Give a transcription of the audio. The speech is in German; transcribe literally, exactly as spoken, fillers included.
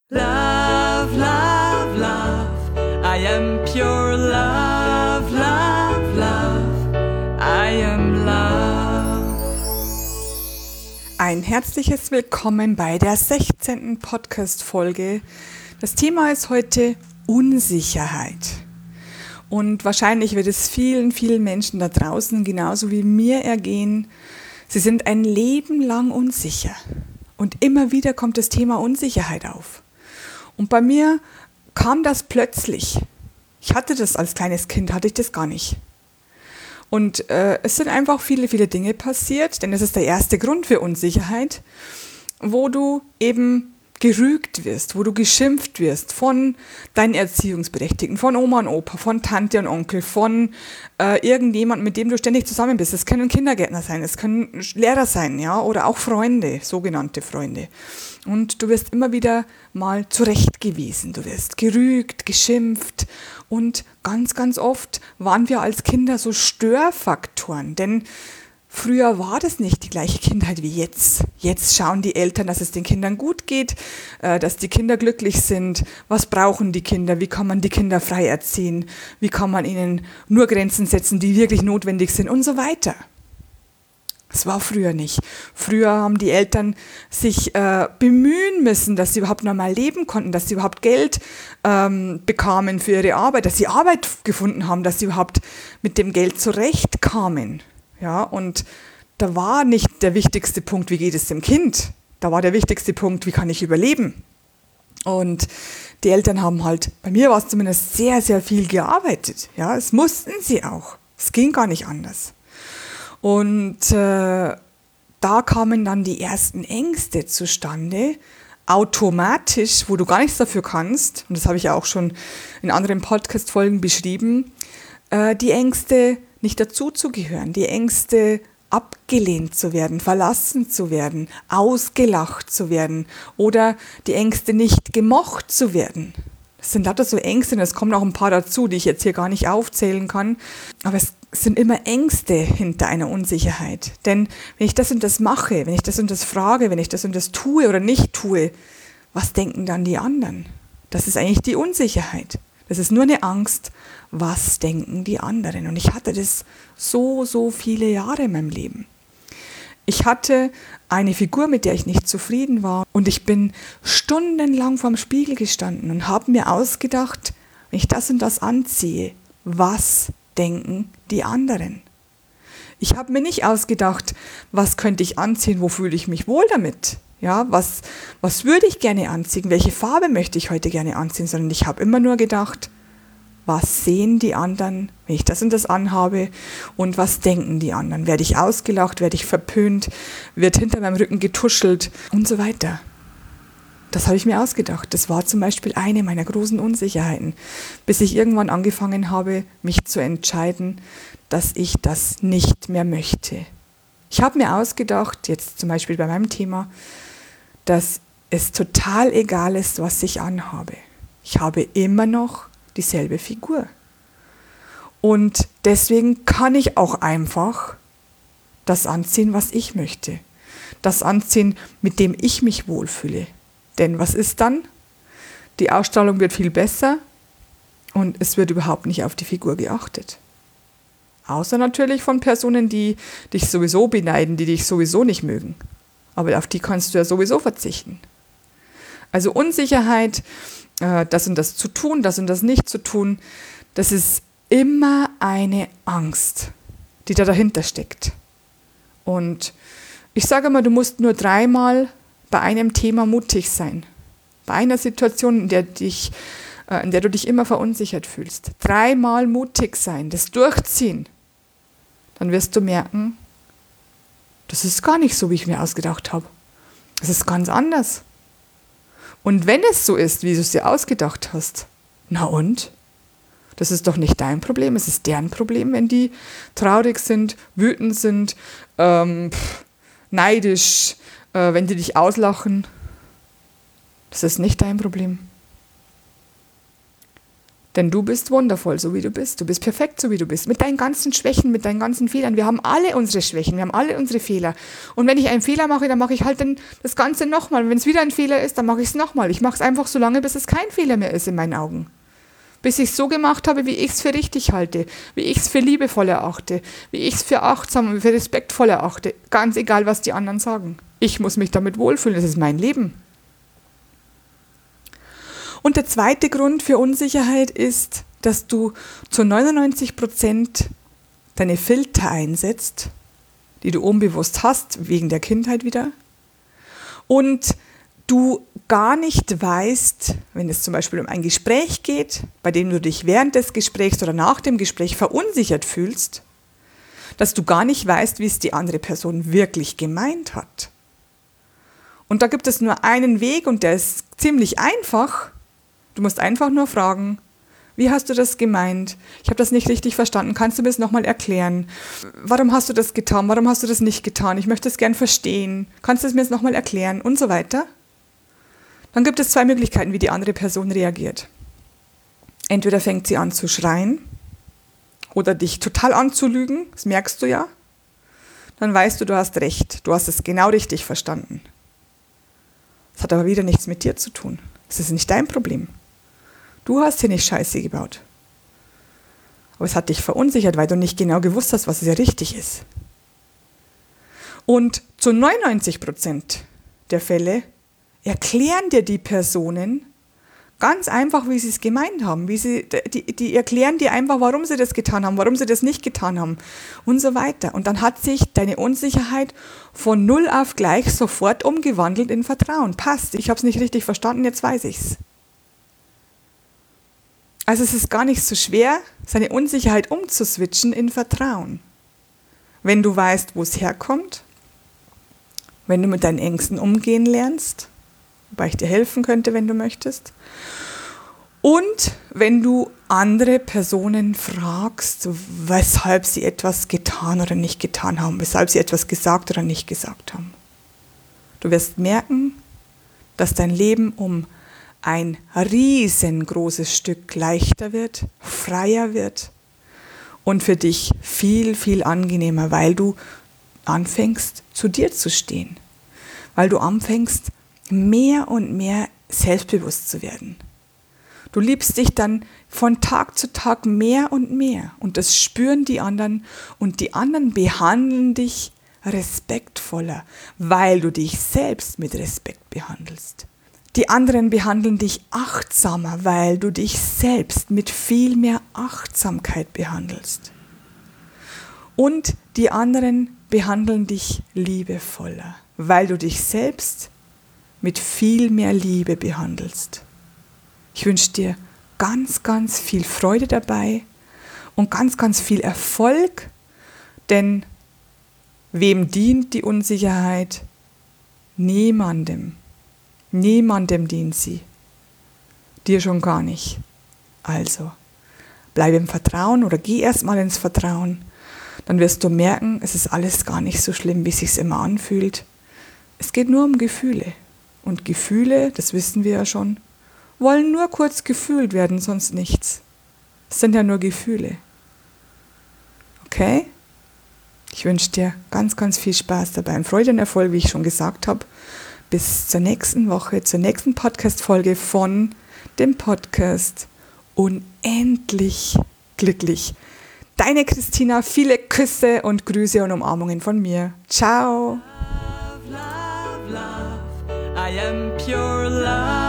Love, love, love, I am pure love, love, love, I am love. Ein herzliches Willkommen bei der sechzehnten Podcast-Folge. Das Thema ist heute Unsicherheit. Und wahrscheinlich wird es vielen, vielen Menschen da draußen genauso wie mir ergehen. Sie sind ein Leben lang unsicher. Und immer wieder kommt das Thema Unsicherheit auf. Und bei mir kam das plötzlich. Ich hatte das als kleines Kind, hatte ich das gar nicht. Und äh, es sind einfach viele, viele Dinge passiert, denn das ist der erste Grund für Unsicherheit, wo du eben gerügt wirst, wo du geschimpft wirst von deinen Erziehungsberechtigten, von Oma und Opa, von Tante und Onkel, von äh, irgendjemandem, mit dem du ständig zusammen bist. Es können Kindergärtner sein, es können Lehrer sein, ja, oder auch Freunde, sogenannte Freunde. Und du wirst immer wieder mal zurechtgewiesen, du wirst gerügt, geschimpft und ganz, ganz oft waren wir als Kinder so Störfaktoren, denn früher war das nicht die gleiche Kindheit wie jetzt. Jetzt schauen die Eltern, dass es den Kindern gut geht, dass die Kinder glücklich sind. Was brauchen die Kinder? Wie kann man die Kinder frei erziehen? Wie kann man ihnen nur Grenzen setzen, die wirklich notwendig sind und so weiter. Das war früher nicht. Früher haben die Eltern sich äh, bemühen müssen, dass sie überhaupt normal leben konnten, dass sie überhaupt Geld ähm, bekamen für ihre Arbeit, dass sie Arbeit gefunden haben, dass sie überhaupt mit dem Geld zurechtkamen. Ja, und da war nicht der wichtigste Punkt, wie geht es dem Kind? Da war der wichtigste Punkt, wie kann ich überleben? Und die Eltern haben halt, bei mir war es zumindest sehr, sehr viel gearbeitet. Ja, es mussten sie auch. Es ging gar nicht anders. Und äh, da kamen dann die ersten Ängste zustande, automatisch, wo du gar nichts dafür kannst. Und das habe ich ja auch schon in anderen Podcast-Folgen beschrieben. Äh, die Ängste, nicht dazuzugehören, die Ängste, abgelehnt zu werden, verlassen zu werden, ausgelacht zu werden oder die Ängste, nicht gemocht zu werden. Das sind lauter so Ängste und es kommen auch ein paar dazu, die ich jetzt hier gar nicht aufzählen kann. Aber es sind immer Ängste hinter einer Unsicherheit. Denn wenn ich das und das mache, wenn ich das und das frage, wenn ich das und das tue oder nicht tue, was denken dann die anderen? Das ist eigentlich die Unsicherheit. Das ist nur eine Angst, was denken die anderen? Und ich hatte das so, so viele Jahre in meinem Leben. Ich hatte eine Figur, mit der ich nicht zufrieden war und ich bin stundenlang vorm Spiegel gestanden und habe mir ausgedacht, wenn ich das und das anziehe, was denken die anderen? Ich habe mir nicht ausgedacht, was könnte ich anziehen, wo fühle ich mich wohl damit? Ja, was, was würde ich gerne anziehen? Welche Farbe möchte ich heute gerne anziehen? Sondern ich habe immer nur gedacht, was sehen die anderen, wenn ich das und das anhabe? Und was denken die anderen? Werde ich ausgelacht? Werde ich verpönt? Wird hinter meinem Rücken getuschelt? Und so weiter. Das habe ich mir ausgedacht. Das war zum Beispiel eine meiner großen Unsicherheiten, bis ich irgendwann angefangen habe, mich zu entscheiden, dass ich das nicht mehr möchte. Ich habe mir ausgedacht, jetzt zum Beispiel bei meinem Thema, dass es total egal ist, was ich anhabe. Ich habe immer noch dieselbe Figur. Und deswegen kann ich auch einfach das anziehen, was ich möchte. Das anziehen, mit dem ich mich wohlfühle. Denn was ist dann? Die Ausstrahlung wird viel besser und es wird überhaupt nicht auf die Figur geachtet. Außer natürlich von Personen, die dich sowieso beneiden, die dich sowieso nicht mögen. Aber auf die kannst du ja sowieso verzichten. Also Unsicherheit, äh, das und das zu tun, das und das nicht zu tun, das ist immer eine Angst, die da dahinter steckt. Und ich sage mal, du musst nur dreimal bei einem Thema mutig sein. Bei einer Situation, in der, dich, äh, in der du dich immer verunsichert fühlst. Dreimal mutig sein, das durchziehen. Dann wirst du merken, das ist gar nicht so, wie ich mir ausgedacht habe. Das ist ganz anders. Und wenn es so ist, wie du es dir ausgedacht hast, na und? Das ist doch nicht dein Problem, es ist deren Problem, wenn die traurig sind, wütend sind, ähm, pff, neidisch, äh, wenn die dich auslachen. Das ist nicht dein Problem. Denn du bist wundervoll, so wie du bist. Du bist perfekt, so wie du bist. Mit deinen ganzen Schwächen, mit deinen ganzen Fehlern. Wir haben alle unsere Schwächen, wir haben alle unsere Fehler. Und wenn ich einen Fehler mache, dann mache ich halt den, das Ganze nochmal. Wenn es wieder ein Fehler ist, dann mache ich es nochmal. Ich mache es einfach so lange, bis es kein Fehler mehr ist in meinen Augen. Bis ich es so gemacht habe, wie ich es für richtig halte, wie ich es für liebevoll erachte, wie ich es für achtsam und für respektvoll erachte. Ganz egal, was die anderen sagen. Ich muss mich damit wohlfühlen, das ist mein Leben. Und der zweite Grund für Unsicherheit ist, dass du zu neunundneunzig Prozent deine Filter einsetzt, die du unbewusst hast, wegen der Kindheit wieder. Und du gar nicht weißt, wenn es zum Beispiel um ein Gespräch geht, bei dem du dich während des Gesprächs oder nach dem Gespräch verunsichert fühlst, dass du gar nicht weißt, wie es die andere Person wirklich gemeint hat. Und da gibt es nur einen Weg und der ist ziemlich einfach. Du musst einfach nur fragen, wie hast du das gemeint? Ich habe das nicht richtig verstanden. Kannst du mir das nochmal erklären? Warum hast du das getan? Warum hast du das nicht getan? Ich möchte es gern verstehen. Kannst du es mir jetzt nochmal erklären? Und so weiter. Dann gibt es zwei Möglichkeiten, wie die andere Person reagiert. Entweder fängt sie an zu schreien oder dich total anzulügen. Das merkst du ja. Dann weißt du, du hast recht. Du hast es genau richtig verstanden. Das hat aber wieder nichts mit dir zu tun. Das ist nicht dein Problem. Du hast hier nicht Scheiße gebaut. Aber es hat dich verunsichert, weil du nicht genau gewusst hast, was hier richtig ist. Und zu neunundneunzig Prozent der Fälle erklären dir die Personen ganz einfach, wie sie es gemeint haben. Wie sie, die, die erklären dir einfach, warum sie das getan haben, warum sie das nicht getan haben und so weiter. Und dann hat sich deine Unsicherheit von null auf gleich sofort umgewandelt in Vertrauen. Passt, ich habe es nicht richtig verstanden, jetzt weiß ich es. Also es ist gar nicht so schwer, seine Unsicherheit umzuswitchen in Vertrauen. Wenn du weißt, wo es herkommt, wenn du mit deinen Ängsten umgehen lernst, wobei ich dir helfen könnte, wenn du möchtest, und wenn du andere Personen fragst, weshalb sie etwas getan oder nicht getan haben, weshalb sie etwas gesagt oder nicht gesagt haben. Du wirst merken, dass dein Leben um ein riesengroßes Stück leichter wird, freier wird und für dich viel, viel angenehmer, weil du anfängst, zu dir zu stehen. Weil du anfängst, mehr und mehr selbstbewusst zu werden. Du liebst dich dann von Tag zu Tag mehr und mehr und das spüren die anderen und die anderen behandeln dich respektvoller, weil du dich selbst mit Respekt behandelst. Die anderen behandeln dich achtsamer, weil du dich selbst mit viel mehr Achtsamkeit behandelst. Und die anderen behandeln dich liebevoller, weil du dich selbst mit viel mehr Liebe behandelst. Ich wünsche dir ganz, ganz viel Freude dabei und ganz, ganz viel Erfolg, denn wem dient die Unsicherheit? Niemandem. Niemandem dient sie. Dir schon gar nicht. Also, bleib im Vertrauen oder geh erstmal ins Vertrauen. Dann wirst du merken, es ist alles gar nicht so schlimm, wie es sich immer anfühlt. Es geht nur um Gefühle. Und Gefühle, das wissen wir ja schon, wollen nur kurz gefühlt werden, sonst nichts. Es sind ja nur Gefühle. Okay? Ich wünsche dir ganz, ganz viel Spaß dabei und Freude und Erfolg, wie ich schon gesagt habe. Bis zur nächsten Woche, zur nächsten Podcast-Folge von dem Podcast Unendlich glücklich. Deine Christina, viele Küsse und Grüße und Umarmungen von mir. Ciao. Love, love, love. I am pure love.